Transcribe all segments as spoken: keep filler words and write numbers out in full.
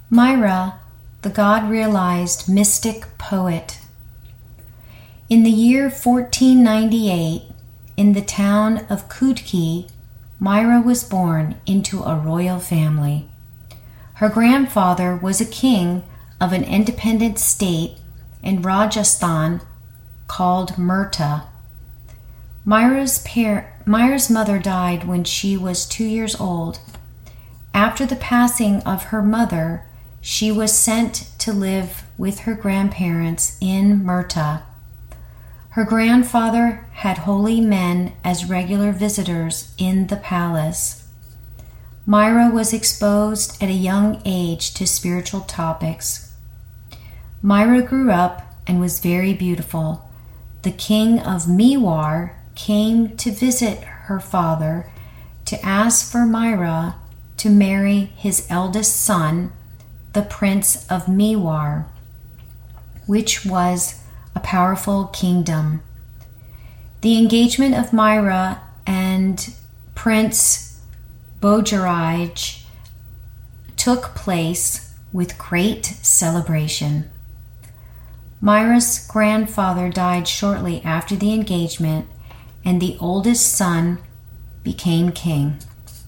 Myra, the God-realized mystic poet. In the year fourteen ninety-eight, in the town of Kudki, Myra was born into a royal family. Her grandfather was a king of an independent state in Rajasthan called Murta. Myra's, par- Myra's mother died when she was two years old. After the passing of her mother, she was sent to live with her grandparents in Murta. Her grandfather had holy men as regular visitors in the palace. Myra was exposed at a young age to spiritual topics. Myra grew up and was very beautiful. The king of Mewar came to visit her father to ask for Myra to marry his eldest son, the Prince of Mewar, which was a powerful kingdom. The engagement of Myra and Prince Bojaraj took place with great celebration. Myra's grandfather died shortly after the engagement, and the oldest son became king.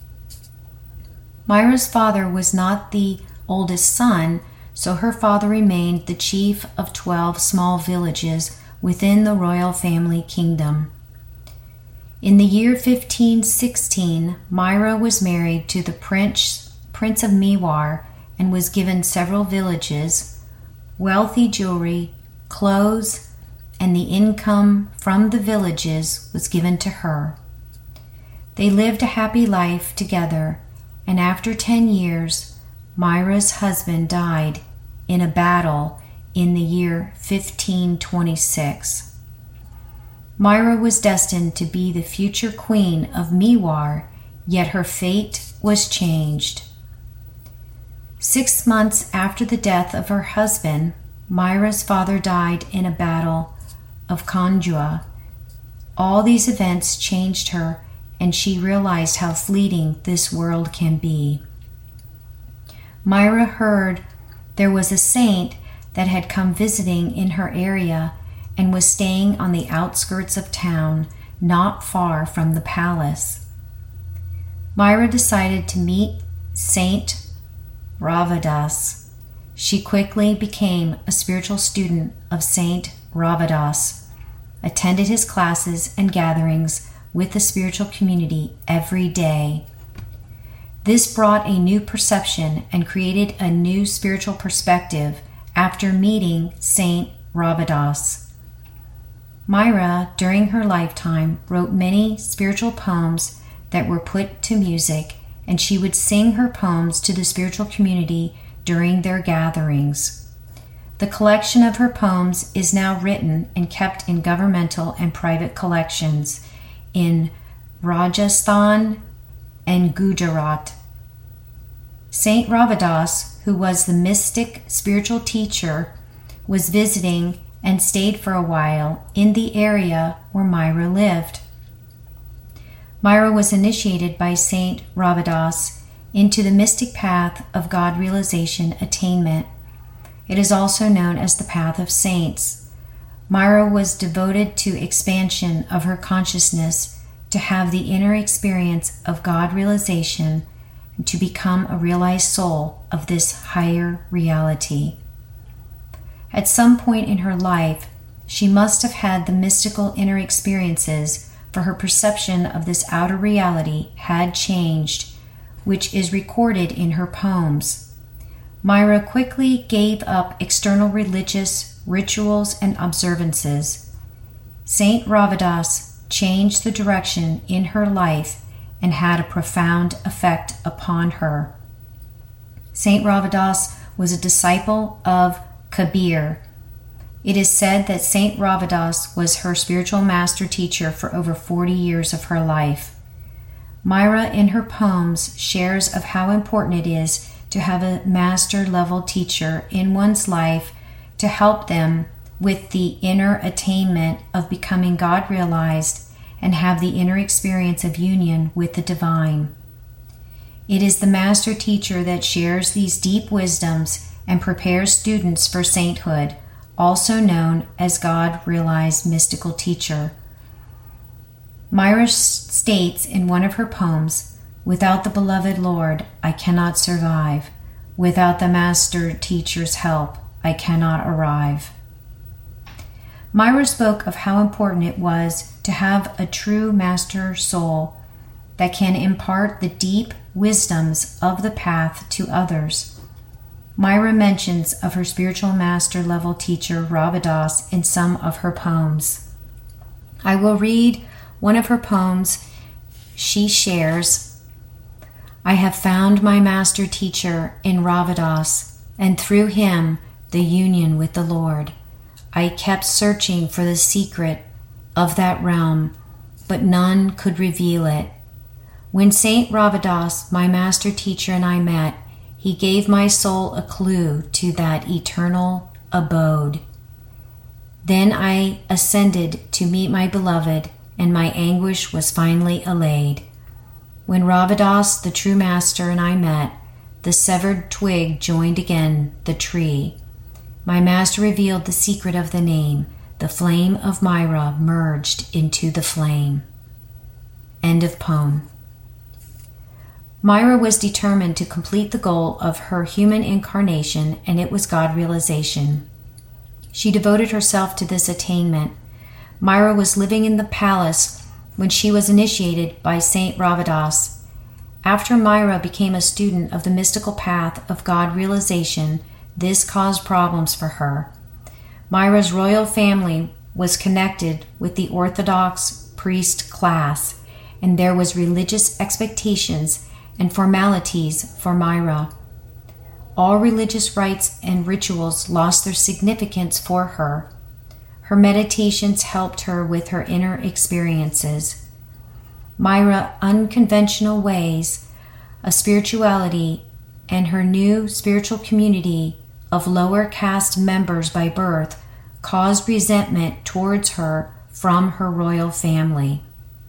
Myra's father was not the oldest son, so her father remained the chief of twelve small villages within the royal family kingdom. In the year fifteen sixteen, Myra was married to the Prince, Prince of Mewar and was given several villages, wealthy jewelry, clothes, and the income from the villages was given to her. They lived a happy life together, and after ten years, Myra's husband died in a battle in the year fifteen twenty-six. Myra was destined to be the future queen of Mewar, yet her fate was changed. Six months after the death of her husband, Myra's father died in a battle of Khanjua. All these events changed her, and she realized how fleeting this world can be. Myra heard there was a saint that had come visiting in her area and was staying on the outskirts of town, not far from the palace. Myra decided to meet Saint Ravadas. She quickly became a spiritual student of Saint Ravadas, attended his classes and gatherings with the spiritual community every day. This brought a new perception and created a new spiritual perspective after meeting Saint Ravadas. Myra, during her lifetime, wrote many spiritual poems that were put to music, and she would sing her poems to the spiritual community during their gatherings. The collection of her poems is now written and kept in governmental and private collections in Rajasthan and Gujarat. Saint Ravadas, who was the mystic spiritual teacher, was visiting and stayed for a while in the area where Myra lived. Myra was initiated by Saint Ravadas into the mystic path of God realization attainment. It is also known as the path of saints. Myra was devoted to expansion of her consciousness to have the inner experience of God realization and to become a realized soul of this higher reality. At some point in her life, she must have had the mystical inner experiences, for her perception of this outer reality had changed, which is recorded in her poems. Myra quickly gave up external religious rituals and observances. Saint Ravadas changed the direction in her life and had a profound effect upon her. Saint Ravadas was a disciple of Kabir. It is said that Saint Ravadas was her spiritual master teacher for over forty years of her life. Myra, in her poems, shares of how important it is to have a master-level teacher in one's life to help them with the inner attainment of becoming God-realized and have the inner experience of union with the divine. It is the master teacher that shares these deep wisdoms and prepares students for sainthood, also known as God-realized mystical teacher. Myra states in one of her poems, "Without the beloved Lord, I cannot survive. Without the master teacher's help, I cannot arrive." Myra spoke of how important it was to have a true master soul that can impart the deep wisdoms of the path to others. Myra mentions of her spiritual master level teacher Ravadas in some of her poems. I will read one of her poems. She shares, "I have found my master teacher in Ravadas, and through him the union with the Lord. I kept searching for the secret of that realm, but none could reveal it. When Saint Ravadas, my master teacher, and I met, he gave my soul a clue to that eternal abode. Then I ascended to meet my beloved, and my anguish was finally allayed. When Ravadas, the true master, and I met, the severed twig joined again the tree. My master revealed the secret of the name. The flame of Myra merged into the flame." End of poem. Myra was determined to complete the goal of her human incarnation, and it was God realization. She devoted herself to this attainment. Myra was living in the palace when she was initiated by Saint Ravadas. After Myra became a student of the mystical path of God realization, this caused problems for her. Myra's royal family was connected with the Orthodox priest class, and there was religious expectations and formalities for Myra. All religious rites and rituals lost their significance for her. Her meditations helped her with her inner experiences. Myra's unconventional ways of spirituality and her new spiritual community of lower caste members by birth caused resentment towards her from her royal family.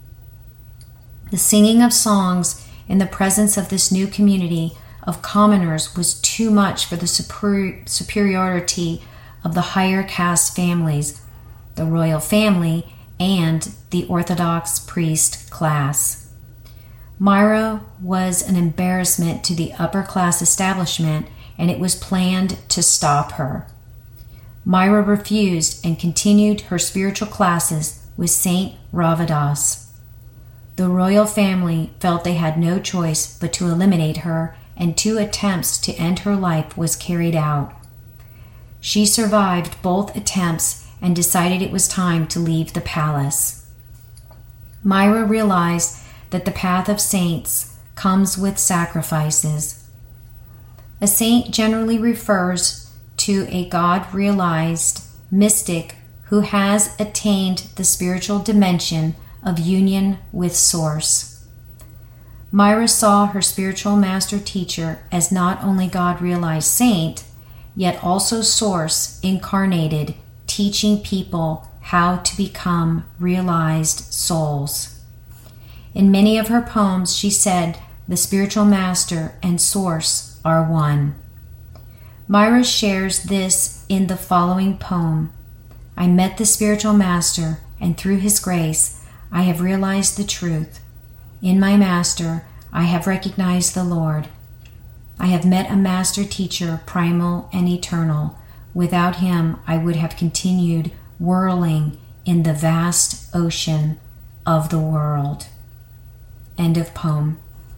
The singing of songs in the presence of this new community of commoners was too much for the super- superiority of the higher caste families, the royal family, and the Orthodox priest class. Myra was an embarrassment to the upper class establishment, and it was planned to stop her. Myra refused and continued her spiritual classes with Saint Ravadas. The royal family felt they had no choice but to eliminate her, and two attempts to end her life was carried out. She survived both attempts and decided it was time to leave the palace. Myra realized that the path of saints comes with sacrifices. A saint generally refers to a God-realized mystic who has attained the spiritual dimension of union with Source. Myra saw her spiritual master teacher as not only God-realized saint, yet also Source incarnated, teaching people how to become realized souls. In many of her poems, she said the spiritual master and Source are one. Myra shares this in the following poem. "I met the spiritual master, and through his grace, I have realized the truth. In my master, I have recognized the Lord. I have met a master teacher, primal and eternal. Without him, I would have continued whirling in the vast ocean of the world." End of poem.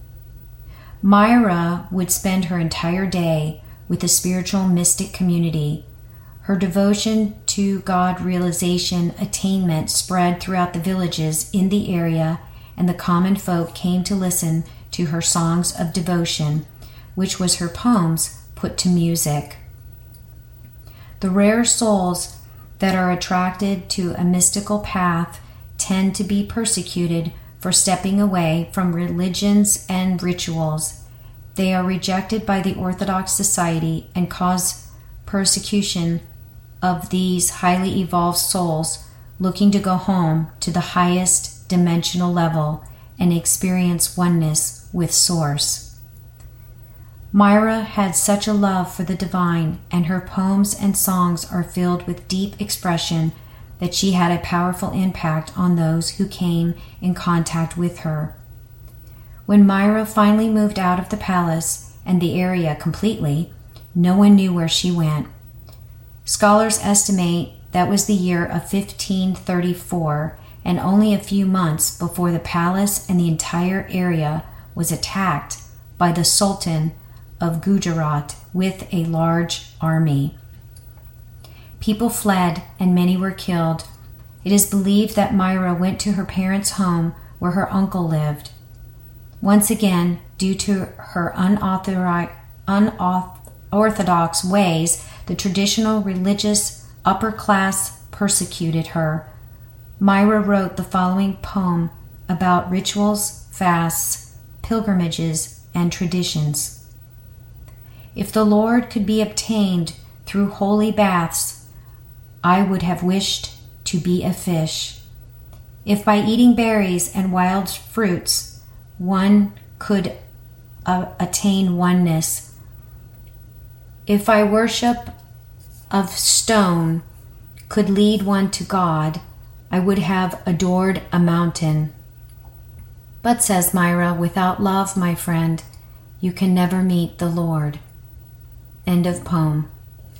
Myra would spend her entire day with the spiritual mystic community. Her devotion to God realization attainment spread throughout the villages in the area, and the common folk came to listen to her songs of devotion, which was her poems put to music. The rare souls that are attracted to a mystical path tend to be persecuted for stepping away from religions and rituals. They are rejected by the Orthodox society and cause persecution of these highly evolved souls looking to go home to the highest dimensional level and experience oneness with Source. Myra had such a love for the divine, and her poems and songs are filled with deep expression, that she had a powerful impact on those who came in contact with her. When Myra finally moved out of the palace and the area completely, no one knew where she went. Scholars estimate that was the year of fifteen thirty-four, and only a few months before the palace and the entire area was attacked by the Sultan of Gujarat with a large army. People fled and many were killed. It is believed that Myra went to her parents' home where her uncle lived. Once again, due to her unauthorized, unorthodox ways, the traditional religious upper class persecuted her. Myra wrote the following poem about rituals, fasts, pilgrimages, and traditions. If the Lord could be obtained through holy baths, I would have wished to be a fish. If by eating berries and wild fruits one could uh, attain oneness, if I worship of stone could lead one to God, I would have adored a mountain. But, says Myra, without love, my friend, you can never meet the Lord. End of poem.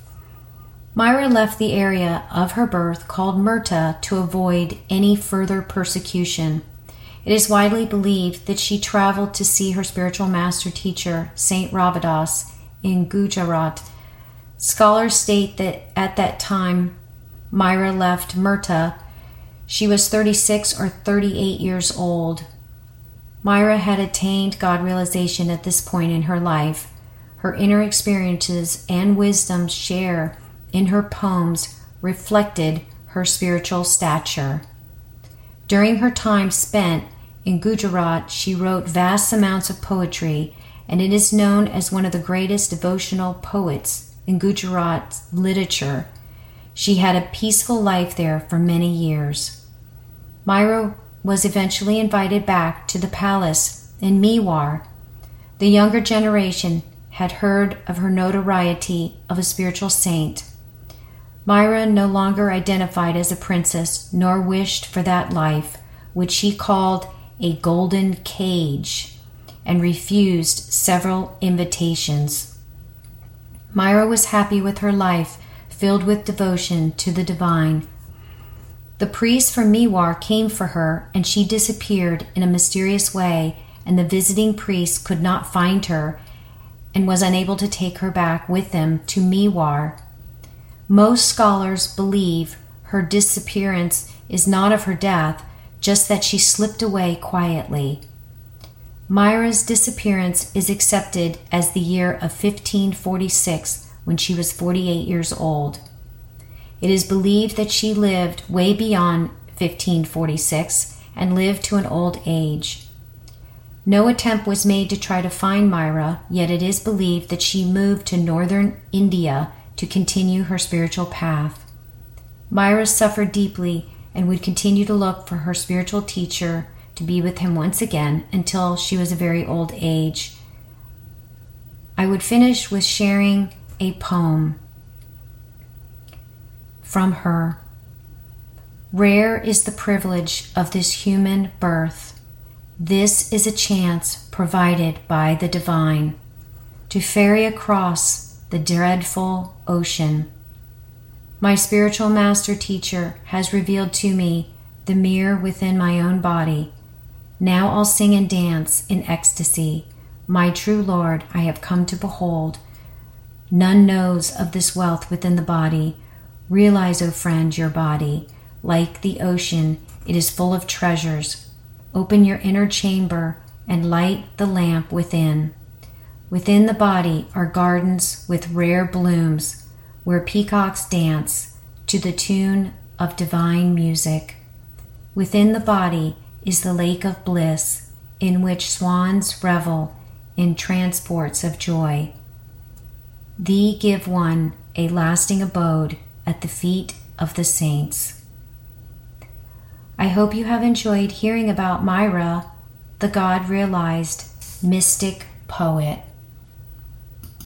Myra left the area of her birth called Murta to avoid any further persecution. It is widely believed that she traveled to see her spiritual master teacher, Saint Ravidas, in Gujarat. Scholars state that at that time Myra left Murta, she was thirty-six or thirty-eight years old. Myra had attained God realization at this point in her life. Her inner experiences and wisdom share in her poems reflected her spiritual stature. During her time spent in Gujarat, she wrote vast amounts of poetry, and it is known as one of the greatest devotional poets in Gujarat literature. She had a peaceful life there for many years. Myra was eventually invited back to the palace in Mewar. The younger generation had heard of her notoriety of a spiritual saint. Myra no longer identified as a princess, nor wished for that life, which she called a golden cage, and refused several invitations. Myra was happy with her life, filled with devotion to the divine. The priest from Mewar came for her, and she disappeared in a mysterious way, and the visiting priest could not find her and was unable to take her back with them to Mewar. Most scholars believe her disappearance is not of her death, just that she slipped away quietly. Myra's disappearance is accepted as the year of fifteen forty-six, when she was forty-eight years old. It is believed that she lived way beyond fifteen forty-six and lived to an old age. No attempt was made to try to find Myra, yet it is believed that she moved to northern India to continue her spiritual path. Myra suffered deeply and would continue to look for her spiritual teacher to be with him once again until she was a very old age. I would finish with sharing a poem from her. Rare is the privilege of this human birth. This is a chance provided by the divine to ferry across the dreadful ocean. My spiritual master teacher has revealed to me the mirror within my own body. Now I'll sing and dance in ecstasy. My true Lord I have come to behold. None knows of this wealth within the body. Realize, O friend, your body. Like the ocean, it is full of treasures. Open your inner chamber and light the lamp within. Within the body are gardens with rare blooms, where peacocks dance to the tune of divine music. Within the body is the lake of bliss, in which swans revel in transports of joy. Thee give one a lasting abode at the feet of the saints. I hope you have enjoyed hearing about Myra, the God-realized mystic poet.